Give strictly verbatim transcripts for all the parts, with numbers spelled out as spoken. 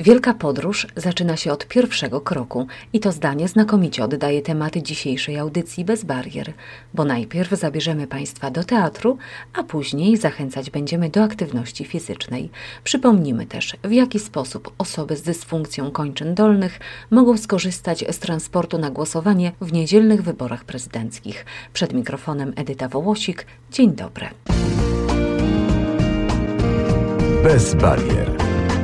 Wielka podróż zaczyna się od pierwszego kroku i to zdanie znakomicie oddaje tematy dzisiejszej audycji Bez barier, bo najpierw zabierzemy Państwa do teatru, a później zachęcać będziemy do aktywności fizycznej. Przypomnimy też, w jaki sposób osoby z dysfunkcją kończyn dolnych mogą skorzystać z transportu na głosowanie w niedzielnych wyborach prezydenckich. Przed mikrofonem Edyta Wołosik. Dzień dobry. Bez barier.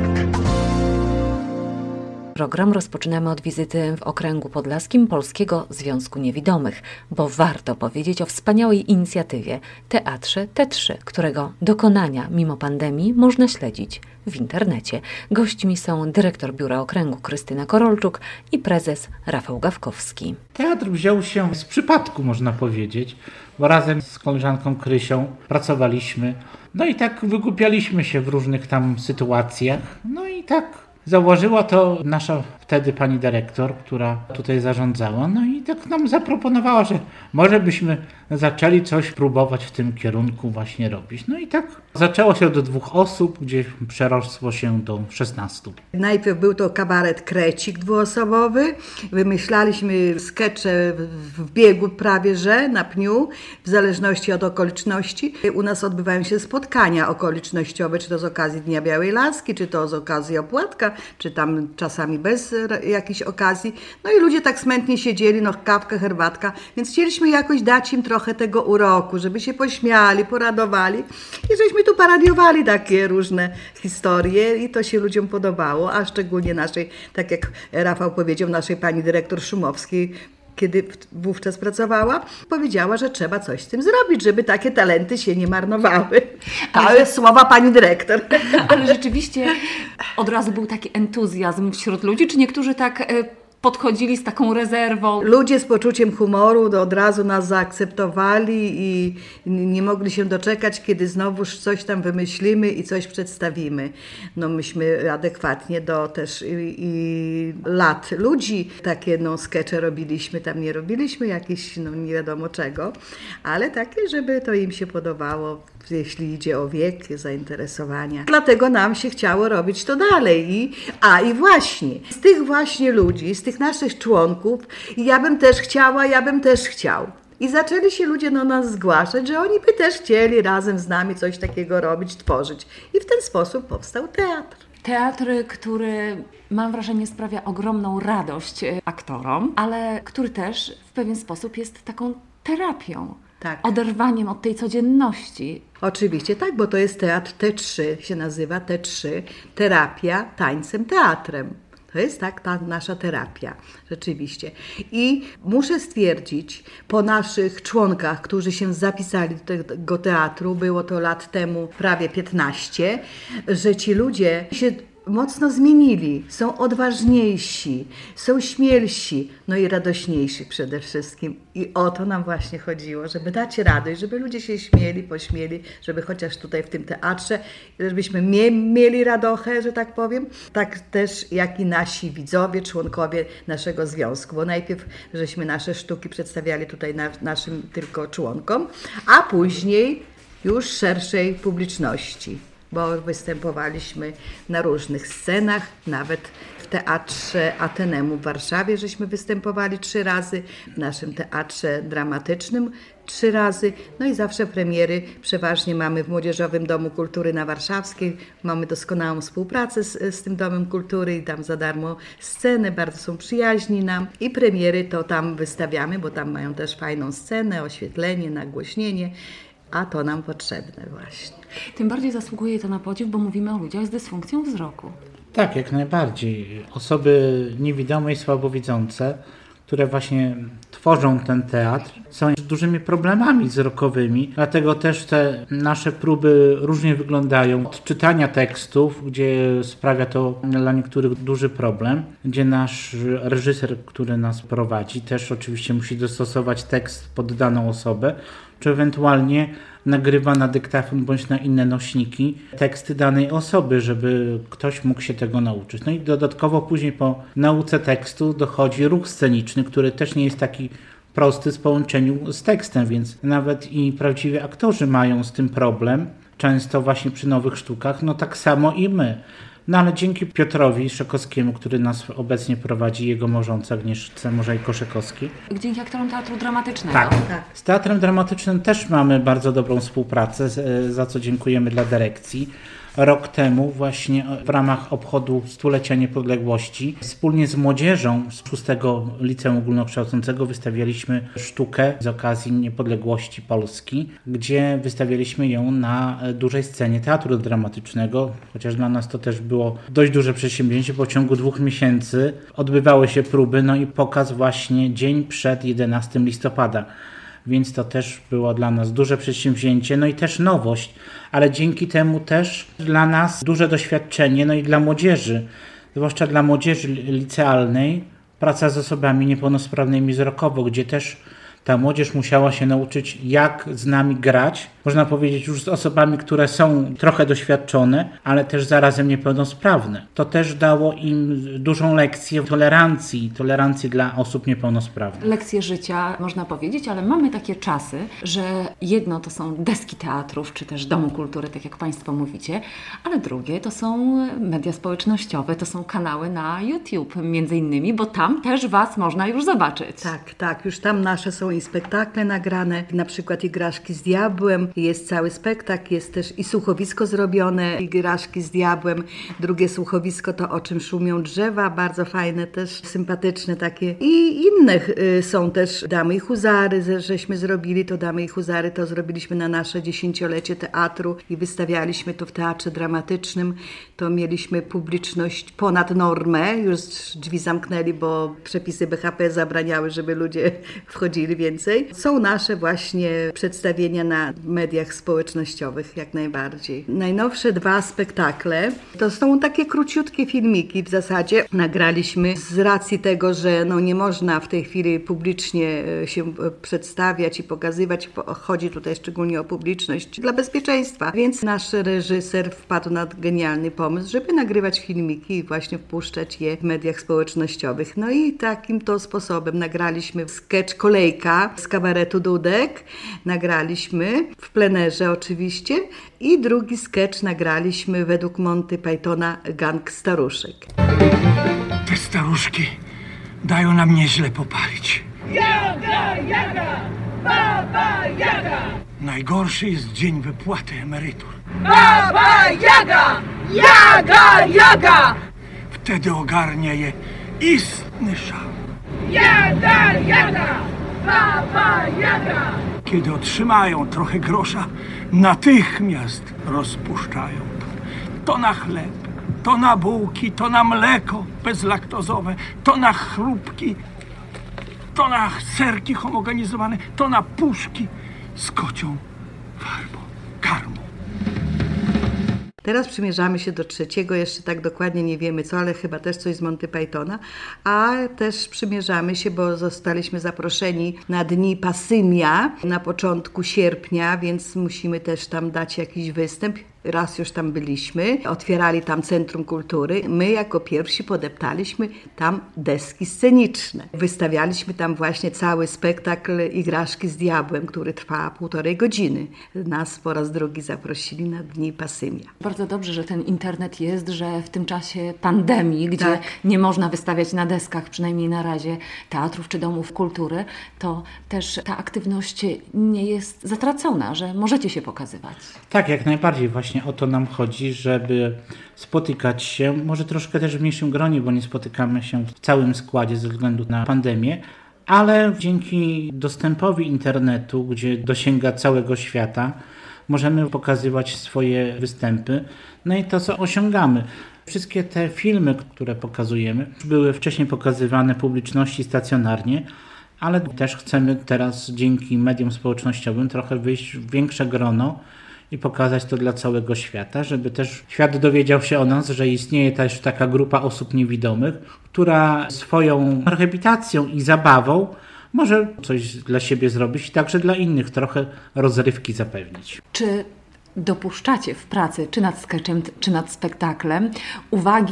Program rozpoczynamy od wizyty w okręgu podlaskim Polskiego Związku Niewidomych, bo warto powiedzieć o wspaniałej inicjatywie Teatrze T trzy, którego dokonania mimo pandemii można śledzić w internecie. Gośćmi są dyrektor Biura Okręgu Krystyna Korolczuk i prezes Rafał Gawkowski. Teatr wziął się z przypadku, można powiedzieć, bo razem z koleżanką Krysią pracowaliśmy, no i tak wygłupialiśmy się w różnych tam sytuacjach, no i tak założyła to nasza wtedy pani dyrektor, która tutaj zarządzała, no i tak nam zaproponowała, że może byśmy zaczęli coś próbować w tym kierunku właśnie robić. No i tak zaczęło się od dwóch osób, gdzie przerosło się do szesnastu. Najpierw był to kabaret Krecik dwuosobowy. Wymyślaliśmy skecze w biegu prawie że, na pniu, w zależności od okoliczności. U nas odbywają się spotkania okolicznościowe, czy to z okazji Dnia Białej Laski, czy to z okazji opłatka, czy tam czasami bez jakiejś okazji. No i ludzie tak smętnie siedzieli, no kawka, herbatka, więc chcieliśmy jakoś dać im trochę tego uroku, żeby się pośmiali, poradowali i żeśmy tu paradiowali takie różne historie i to się ludziom podobało, a szczególnie naszej, tak jak Rafał powiedział, naszej pani dyrektor Szumowskiej, kiedy wówczas pracowała, powiedziała, że trzeba coś z tym zrobić, żeby takie talenty się nie marnowały. Ale słowa pani dyrektor. Ale rzeczywiście od razu był taki entuzjazm wśród ludzi, czy niektórzy tak podchodzili z taką rezerwą? Ludzie z poczuciem humoru od razu nas zaakceptowali i nie mogli się doczekać, kiedy znowuż coś tam wymyślimy i coś przedstawimy. No myśmy adekwatnie do też i, i lat ludzi takie no skecze robiliśmy, tam nie robiliśmy jakichś no nie wiadomo czego, ale takie, żeby to im się podobało, jeśli idzie o wiek, zainteresowania. Dlatego nam się chciało robić to dalej. I, a i właśnie, z tych właśnie ludzi, z tych naszych członków, ja bym też chciała, ja bym też chciał. I zaczęli się ludzie do nas zgłaszać, że oni by też chcieli razem z nami coś takiego robić, tworzyć. I w ten sposób powstał teatr. Teatr, który mam wrażenie sprawia ogromną radość aktorom, ale który też w pewien sposób jest taką terapią. Tak. Oderwaniem od tej codzienności. Oczywiście tak, bo to jest teatr T trzy, się nazywa T trzy, terapia tańcem, teatrem. To jest tak ta nasza terapia, rzeczywiście. I muszę stwierdzić, po naszych członkach, którzy się zapisali do tego teatru, było to lat temu prawie piętnaście, że ci ludzie się mocno zmienili, są odważniejsi, są śmielsi, no i radośniejsi przede wszystkim. I o to nam właśnie chodziło, żeby dać radość, żeby ludzie się śmieli, pośmieli, żeby chociaż tutaj w tym teatrze, żebyśmy mie- mieli radochę, że tak powiem, tak też jak i nasi widzowie, członkowie naszego związku, bo najpierw żeśmy nasze sztuki przedstawiali tutaj na, naszym tylko członkom, a później już szerszej publiczności, bo występowaliśmy na różnych scenach, nawet w Teatrze Ateneum w Warszawie żeśmy występowali trzy razy, w naszym teatrze dramatycznym trzy razy, no i zawsze premiery przeważnie mamy w Młodzieżowym Domu Kultury na Warszawskiej, mamy doskonałą współpracę z, z tym Domem Kultury i tam za darmo sceny, bardzo są przyjaźni nam i premiery to tam wystawiamy, bo tam mają też fajną scenę, oświetlenie, nagłośnienie, a to nam potrzebne właśnie. Tym bardziej zasługuje to na podziw, bo mówimy o ludziach z dysfunkcją wzroku. Tak, jak najbardziej. Osoby niewidome i słabowidzące, które właśnie tworzą ten teatr, są z dużymi problemami wzrokowymi, dlatego też te nasze próby różnie wyglądają. Od czytania tekstów, gdzie sprawia to dla niektórych duży problem, gdzie nasz reżyser, który nas prowadzi, też oczywiście musi dostosować tekst pod daną osobę, czy ewentualnie nagrywa na dyktafon bądź na inne nośniki teksty danej osoby, żeby ktoś mógł się tego nauczyć. No i dodatkowo później po nauce tekstu dochodzi ruch sceniczny, który też nie jest taki prosty w połączeniu z tekstem, więc nawet i prawdziwi aktorzy mają z tym problem, często właśnie przy nowych sztukach, no tak samo i my. No ale dzięki Piotrowi Szekowskiemu, który nas obecnie prowadzi, jego małżonce Agnieszce Możajko-Szekowskiej. Dzięki aktorom Teatru Dramatycznego. Tak. tak. Z Teatrem Dramatycznym też mamy bardzo dobrą współpracę, za co dziękujemy dla dyrekcji. Rok temu właśnie w ramach obchodu stulecia niepodległości wspólnie z młodzieżą z szóstego Liceum Ogólnokształcącego wystawialiśmy sztukę z okazji niepodległości Polski, gdzie wystawialiśmy ją na dużej scenie Teatru Dramatycznego, chociaż dla nas to też było dość duże przedsięwzięcie, bo w ciągu dwóch miesięcy odbywały się próby, no i pokaz właśnie dzień przed jedenastego listopada. Więc to też było dla nas duże przedsięwzięcie, no i też nowość, ale dzięki temu też dla nas duże doświadczenie, no i dla młodzieży, zwłaszcza dla młodzieży licealnej, praca z osobami niepełnosprawnymi wzrokowo, gdzie też ta młodzież musiała się nauczyć, jak z nami grać. Można powiedzieć już z osobami, które są trochę doświadczone, ale też zarazem niepełnosprawne. To też dało im dużą lekcję tolerancji, tolerancji dla osób niepełnosprawnych. Lekcje życia, można powiedzieć, ale mamy takie czasy, że jedno to są deski teatrów, czy też Domu Kultury, tak jak Państwo mówicie, ale drugie to są media społecznościowe, to są kanały na YouTube między innymi, bo tam też Was można już zobaczyć. Tak, tak, już tam nasze są i spektakle nagrane, na przykład Igraszki z Diabłem, jest cały spektakl, jest też i słuchowisko zrobione, Igraszki z Diabłem, drugie słuchowisko to O czym szumią drzewa, bardzo fajne też, sympatyczne takie i innych y, są też Damy i Huzary, żeśmy zrobili, to Damy i Huzary to zrobiliśmy na nasze dziesięciolecie teatru i wystawialiśmy to w Teatrze Dramatycznym, to mieliśmy publiczność ponad normę, już drzwi zamknęli, bo przepisy B H P zabraniały, żeby ludzie wchodzili więcej. Są nasze właśnie przedstawienia na mediach społecznościowych jak najbardziej. Najnowsze dwa spektakle to są takie króciutkie filmiki w zasadzie. Nagraliśmy z racji tego, że no nie można w tej chwili publicznie się przedstawiać i pokazywać. Chodzi tutaj szczególnie o publiczność dla bezpieczeństwa. Więc nasz reżyser wpadł na genialny pomysł, żeby nagrywać filmiki i właśnie wpuszczać je w mediach społecznościowych. No i takim to sposobem nagraliśmy sketch Kolejka z kabaretu Dudek. Nagraliśmy w plenerze oczywiście i drugi sketch nagraliśmy według Monty Pythona Gang Staruszek. Te staruszki dają nam nieźle popalić. Jaga, jaga, baba jaga. Najgorszy jest dzień wypłaty emerytur. Baba jaga, jaga, jaga. Wtedy ogarnia je istny szał. Jaga, jaga, baba jaga. Kiedy otrzymają trochę grosza, natychmiast rozpuszczają to. To na chleb, to na bułki, to na mleko bezlaktozowe, to na chrupki, to na serki homogenizowane, to na puszki z kocią farbą, karmą. Teraz przymierzamy się do trzeciego, jeszcze tak dokładnie nie wiemy co, ale chyba też coś z Monty Pythona, a też przymierzamy się, bo zostaliśmy zaproszeni na Dni Pasymia na początku sierpnia, więc musimy też tam dać jakiś występ. Raz już tam byliśmy, otwierali tam Centrum Kultury. My jako pierwsi podeptaliśmy tam deski sceniczne. Wystawialiśmy tam właśnie cały spektakl Igraszki z Diabłem, który trwa półtorej godziny. Nas po raz drugi zaprosili na Dni Pasymia. Bardzo dobrze, że ten internet jest, że w tym czasie pandemii, gdzie tak. nie można wystawiać na deskach, przynajmniej na razie, teatrów czy domów kultury, to też ta aktywność nie jest zatracona, że możecie się pokazywać. Tak, jak najbardziej. Właśnie o to nam chodzi, żeby spotykać się, może troszkę też w mniejszym gronie, bo nie spotykamy się w całym składzie ze względu na pandemię, ale dzięki dostępowi internetu, gdzie dosięga całego świata, możemy pokazywać swoje występy, no i to, co osiągamy. Wszystkie te filmy, które pokazujemy, były wcześniej pokazywane publiczności stacjonarnie, ale też chcemy teraz dzięki mediom społecznościowym trochę wyjść w większe grono i pokazać to dla całego świata, żeby też świat dowiedział się o nas, że istnieje też taka grupa osób niewidomych, która swoją rehabilitacją i zabawą może coś dla siebie zrobić i także dla innych trochę rozrywki zapewnić. Czy dopuszczacie w pracy, czy nad sketchem, czy nad spektaklem, uwagi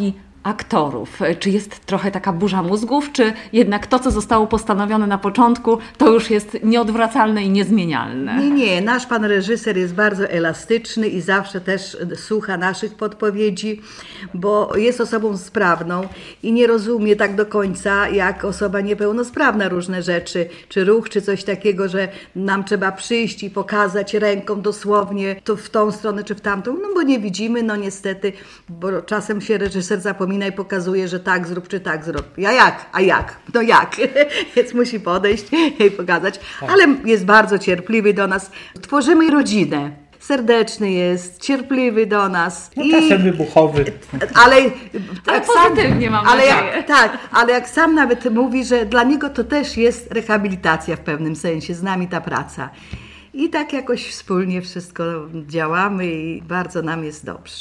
aktorów? Czy jest trochę taka burza mózgów, czy jednak to, co zostało postanowione na początku, to już jest nieodwracalne i niezmienialne? Nie, nie. Nasz pan reżyser jest bardzo elastyczny i zawsze też słucha naszych podpowiedzi, bo jest osobą sprawną i nie rozumie tak do końca, jak osoba niepełnosprawna różne rzeczy, czy ruch, czy coś takiego, że nam trzeba przyjść i pokazać ręką dosłownie to w tą stronę, czy w tamtą, no bo nie widzimy, no niestety, bo czasem się reżyser zapomina i pokazuje, że tak zrób, czy tak zrób. Ja jak? A jak? No jak? Więc musi podejść i pokazać, ale jest bardzo cierpliwy do nas. Tworzymy rodzinę. Serdeczny jest, cierpliwy do nas. No czasem wybuchowy. Ale, ale pozytywnie mam ale nadzieję. jak, tak, ale jak sam nawet mówi, że dla niego to też jest rehabilitacja w pewnym sensie, z nami ta praca. I tak jakoś wspólnie wszystko działamy i bardzo nam jest dobrze.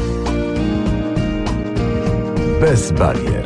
Bez barier.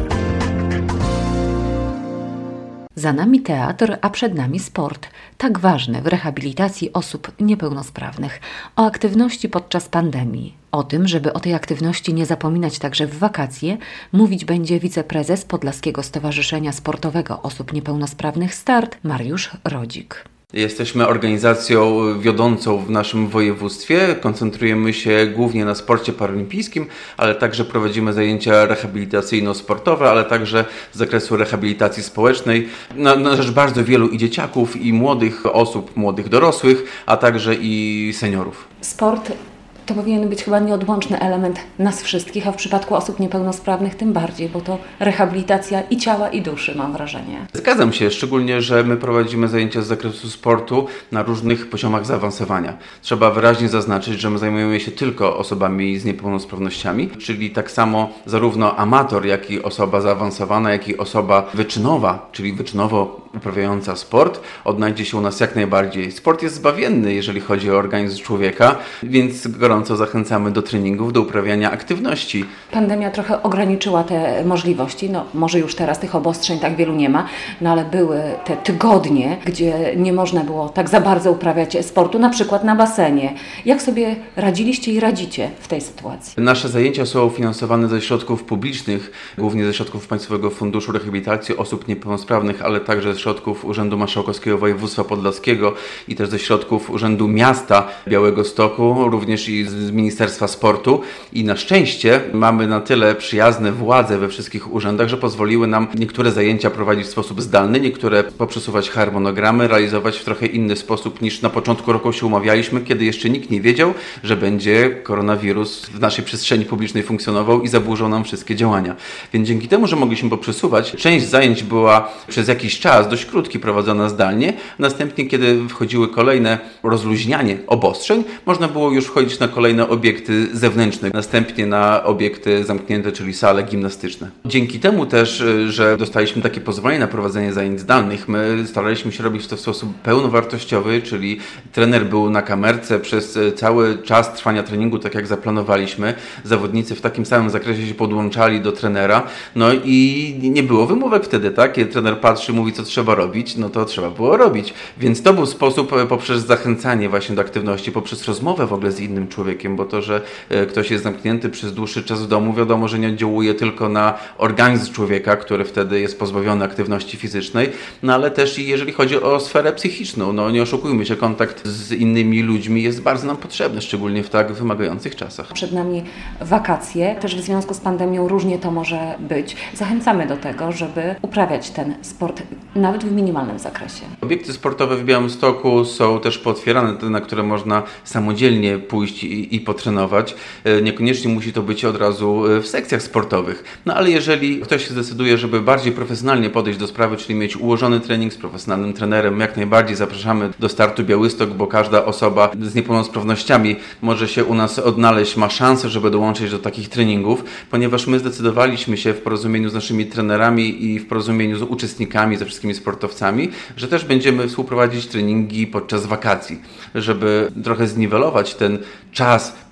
Za nami teatr, a przed nami sport, tak ważny w rehabilitacji osób niepełnosprawnych. O aktywności podczas pandemii. O tym, żeby o tej aktywności nie zapominać także w wakacje, mówić będzie wiceprezes Podlaskiego Stowarzyszenia Sportowego Osób Niepełnosprawnych Start, Mariusz Rodzik. Jesteśmy organizacją wiodącą w naszym województwie. Koncentrujemy się głównie na sporcie paraolimpijskim, ale także prowadzimy zajęcia rehabilitacyjno-sportowe, ale także z zakresu rehabilitacji społecznej na, na rzecz bardzo wielu i dzieciaków, i młodych osób, młodych dorosłych, a także i seniorów. Sport to powinien być chyba nieodłączny element nas wszystkich, a w przypadku osób niepełnosprawnych tym bardziej, bo to rehabilitacja i ciała, i duszy, mam wrażenie. Zgadzam się, szczególnie, że my prowadzimy zajęcia z zakresu sportu na różnych poziomach zaawansowania. Trzeba wyraźnie zaznaczyć, że my zajmujemy się tylko osobami z niepełnosprawnościami, czyli tak samo zarówno amator, jak i osoba zaawansowana, jak i osoba wyczynowa, czyli wyczynowo uprawiająca sport, odnajdzie się u nas jak najbardziej. Sport jest zbawienny, jeżeli chodzi o organizm człowieka, więc gorąco zachęcamy do treningów, do uprawiania aktywności. Pandemia trochę ograniczyła te możliwości, no może już teraz tych obostrzeń tak wielu nie ma, no ale były te tygodnie, gdzie nie można było tak za bardzo uprawiać sportu, na przykład na basenie. Jak sobie radziliście i radzicie w tej sytuacji? Nasze zajęcia są finansowane ze środków publicznych, głównie ze środków Państwowego Funduszu Rehabilitacji Osób Niepełnosprawnych, ale także ze środków Urzędu Marszałkowskiego Województwa Podlaskiego i też ze środków Urzędu Miasta Białegostoku, również i z Ministerstwa Sportu. I na szczęście mamy na tyle przyjazne władze we wszystkich urzędach, że pozwoliły nam niektóre zajęcia prowadzić w sposób zdalny, niektóre poprzesuwać harmonogramy, realizować w trochę inny sposób niż na początku roku się umawialiśmy, kiedy jeszcze nikt nie wiedział, że będzie koronawirus w naszej przestrzeni publicznej funkcjonował i zaburzał nam wszystkie działania. Więc dzięki temu, że mogliśmy poprzesuwać, część zajęć była przez jakiś czas dość krótki prowadzona zdalnie. Następnie, kiedy wchodziły kolejne rozluźnianie obostrzeń, można było już wchodzić na kolejne obiekty zewnętrzne, następnie na obiekty zamknięte, czyli sale gimnastyczne. Dzięki temu też, że dostaliśmy takie pozwolenie na prowadzenie zajęć zdalnych, my staraliśmy się robić to w sposób pełnowartościowy, czyli trener był na kamerce przez cały czas trwania treningu, tak jak zaplanowaliśmy. Zawodnicy w takim samym zakresie się podłączali do trenera, no i nie było wymówek wtedy, tak? Kiedy trener patrzy, mówi, co trzeba robić, no to trzeba było robić. Więc to był sposób poprzez zachęcanie właśnie do aktywności, poprzez rozmowę w ogóle z innym człowiekiem, bo to, że ktoś jest zamknięty przez dłuższy czas w domu, wiadomo, że nie oddziałuje tylko na organizm człowieka, który wtedy jest pozbawiony aktywności fizycznej, no ale też i jeżeli chodzi o sferę psychiczną, no nie oszukujmy się, kontakt z innymi ludźmi jest bardzo nam potrzebny, szczególnie w tak wymagających czasach. Przed nami wakacje, też w związku z pandemią różnie to może być. Zachęcamy do tego, żeby uprawiać ten sport nawet w minimalnym zakresie. Obiekty sportowe w Białymstoku są też pootwierane, te, na które można samodzielnie pójść i, i potrenować. Niekoniecznie musi to być od razu w sekcjach sportowych. No ale jeżeli ktoś się zdecyduje, żeby bardziej profesjonalnie podejść do sprawy, czyli mieć ułożony trening z profesjonalnym trenerem, jak najbardziej zapraszamy do startu Białystok, bo każda osoba z niepełnosprawnościami może się u nas odnaleźć, ma szansę, żeby dołączyć do takich treningów, ponieważ my zdecydowaliśmy się w porozumieniu z naszymi trenerami i w porozumieniu z uczestnikami, ze wszystkimi sportowcami, że też będziemy współprowadzić treningi podczas wakacji, żeby trochę zniwelować ten czas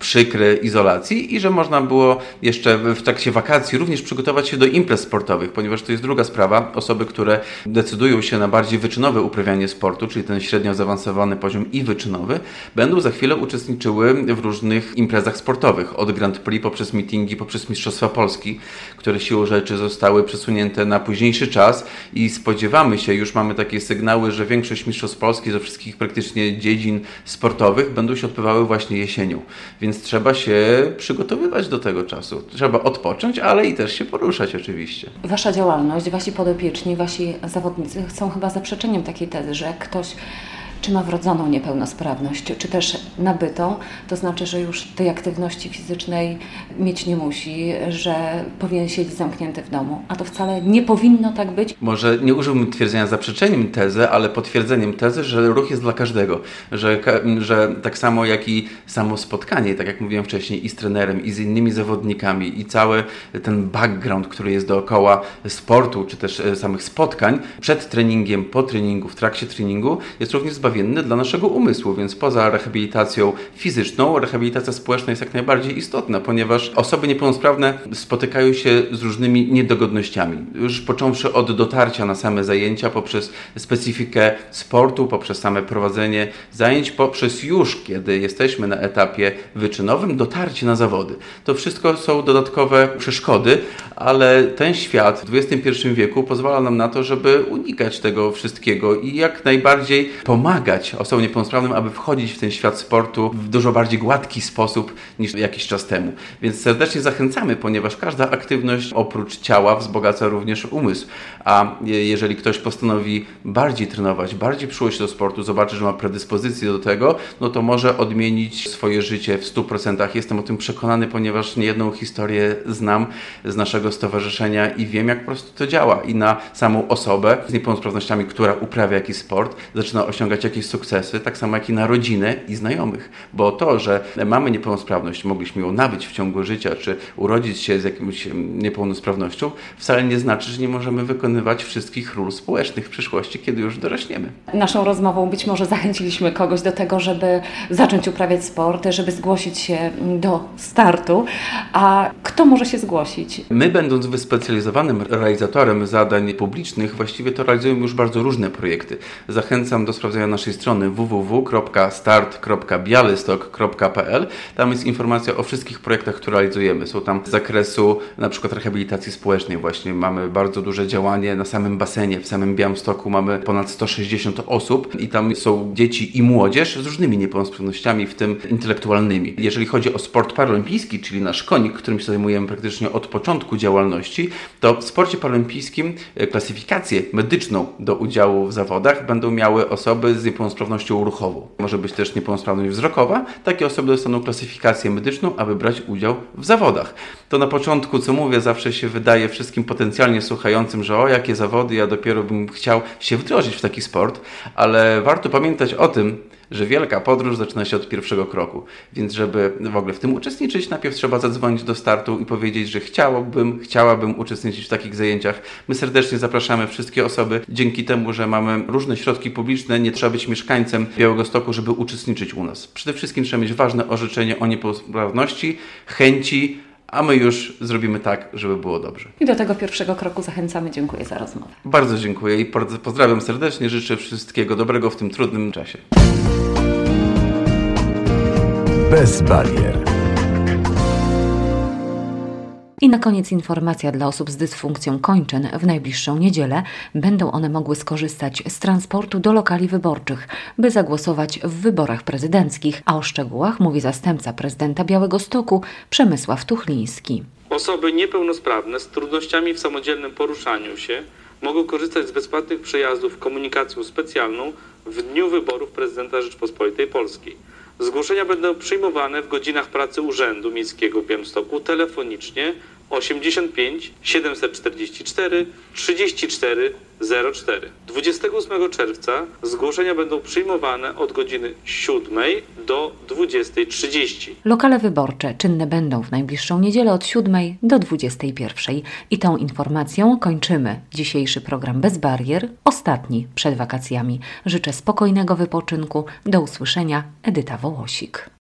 przykry izolacji i że można było jeszcze w trakcie wakacji również przygotować się do imprez sportowych, ponieważ to jest druga sprawa. Osoby, które decydują się na bardziej wyczynowe uprawianie sportu, czyli ten średnio zaawansowany poziom i wyczynowy, będą za chwilę uczestniczyły w różnych imprezach sportowych, od Grand Prix poprzez meetingi, poprzez Mistrzostwa Polski, które siłą rzeczy zostały przesunięte na późniejszy czas i spodziewamy się, już mamy takie sygnały, że większość Mistrzostw Polski ze wszystkich praktycznie dziedzin sportowych będą się odbywały właśnie jesienią, więc trzeba się przygotowywać do tego czasu. Trzeba odpocząć, ale i też się poruszać oczywiście. Wasza działalność, wasi podopieczni, wasi zawodnicy są chyba zaprzeczeniem takiej tezy, że ktoś czy ma wrodzoną niepełnosprawność, czy też nabytą, to znaczy, że już tej aktywności fizycznej mieć nie musi, że powinien siedzieć zamknięty w domu, a to wcale nie powinno tak być. Może nie użyłbym twierdzenia zaprzeczeniem tezy, ale potwierdzeniem tezy, że ruch jest dla każdego, że, że tak samo jak i samo spotkanie, tak jak mówiłem wcześniej, i z trenerem, i z innymi zawodnikami, i cały ten background, który jest dookoła sportu, czy też samych spotkań, przed treningiem, po treningu, w trakcie treningu, jest również zbawienny dla naszego umysłu, więc poza rehabilitacją fizyczną, rehabilitacja społeczna jest jak najbardziej istotna, ponieważ osoby niepełnosprawne spotykają się z różnymi niedogodnościami. Już począwszy od dotarcia na same zajęcia, poprzez specyfikę sportu, poprzez same prowadzenie zajęć, poprzez już, kiedy jesteśmy na etapie wyczynowym, dotarcie na zawody. To wszystko są dodatkowe przeszkody, ale ten świat w dwudziestym pierwszym wieku pozwala nam na to, żeby unikać tego wszystkiego i jak najbardziej pomagać osobom niepełnosprawnym, aby wchodzić w ten świat sportu w dużo bardziej gładki sposób niż jakiś czas temu. Więc serdecznie zachęcamy, ponieważ każda aktywność oprócz ciała wzbogaca również umysł. A jeżeli ktoś postanowi bardziej trenować, bardziej przyłożyć do sportu, zobaczy, że ma predyspozycję do tego, no to może odmienić swoje życie w stu procentach. Jestem o tym przekonany, ponieważ niejedną historię znam z naszego stowarzyszenia i wiem, jak po prostu to działa. I na samą osobę z niepełnosprawnościami, która uprawia jakiś sport, zaczyna osiągać jakieś sukcesy, tak samo jak i na rodzinę i znajomych. Bo to, że mamy niepełnosprawność, mogliśmy ją nabyć w ciągu życia, czy urodzić się z jakąś niepełnosprawnością, wcale nie znaczy, że nie możemy wykonywać wszystkich ról społecznych w przyszłości, kiedy już dorośniemy. Naszą rozmową być może zachęciliśmy kogoś do tego, żeby zacząć uprawiać sport, żeby zgłosić się do startu. A kto może się zgłosić? My, będąc wyspecjalizowanym realizatorem zadań publicznych, właściwie to realizujemy już bardzo różne projekty. Zachęcam do sprawdzenia naszej strony w w w kropka start kropka białystok kropka p l. Tam jest informacja o wszystkich projektach, które realizujemy. Są tam z zakresu na przykład rehabilitacji społecznej właśnie. Mamy bardzo duże działanie na samym basenie. W samym Białymstoku mamy ponad sto sześćdziesiąt osób i tam są dzieci i młodzież z różnymi niepełnosprawnościami, w tym intelektualnymi. Jeżeli chodzi o sport paraolimpijski, czyli nasz konik, którym się zajmujemy praktycznie od początku działalności, to w sporcie paraolimpijskim klasyfikację medyczną do udziału w zawodach będą miały osoby z niepełnosprawnością ruchową. Może być też niepełnosprawność wzrokowa. Takie osoby dostaną klasyfikację medyczną, aby brać udział w zawodach. To na początku, co mówię, zawsze się wydaje wszystkim potencjalnie słuchającym, że o, jakie zawody, ja dopiero bym chciał się wdrożyć w taki sport, ale warto pamiętać o tym, że wielka podróż zaczyna się od pierwszego kroku. Więc żeby w ogóle w tym uczestniczyć, najpierw trzeba zadzwonić do startu i powiedzieć, że chciałbym, chciałabym uczestniczyć w takich zajęciach. My serdecznie zapraszamy wszystkie osoby. Dzięki temu, że mamy różne środki publiczne, nie trzeba być mieszkańcem Białegostoku, żeby uczestniczyć u nas. Przede wszystkim trzeba mieć ważne orzeczenie o niepełnosprawności, chęci, a my już zrobimy tak, żeby było dobrze. I do tego pierwszego kroku zachęcamy. Dziękuję za rozmowę. Bardzo dziękuję i pozdrawiam serdecznie. Życzę wszystkiego dobrego w tym trudnym czasie. Bez barier. I na koniec informacja dla osób z dysfunkcją kończyn. W najbliższą niedzielę będą one mogły skorzystać z transportu do lokali wyborczych, by zagłosować w wyborach prezydenckich. A o szczegółach mówi zastępca prezydenta Białegostoku Przemysław Tuchliński. Osoby niepełnosprawne z trudnościami w samodzielnym poruszaniu się mogą korzystać z bezpłatnych przejazdów komunikacją specjalną w dniu wyborów prezydenta Rzeczypospolitej Polskiej. Zgłoszenia będą przyjmowane w godzinach pracy Urzędu Miejskiego w Białymstoku telefonicznie osiemdziesiąt pięć siedemset czterdzieści cztery trzydzieści cztery zero cztery. dwudziestego ósmego czerwca zgłoszenia będą przyjmowane od godziny siódmej do dwudziestej trzydzieści. Lokale wyborcze czynne będą w najbliższą niedzielę od siódmej do dwudziestej pierwszej. I tą informacją kończymy dzisiejszy program Bez Barier, ostatni przed wakacjami. Życzę spokojnego wypoczynku. Do usłyszenia. Edyta Wołosik.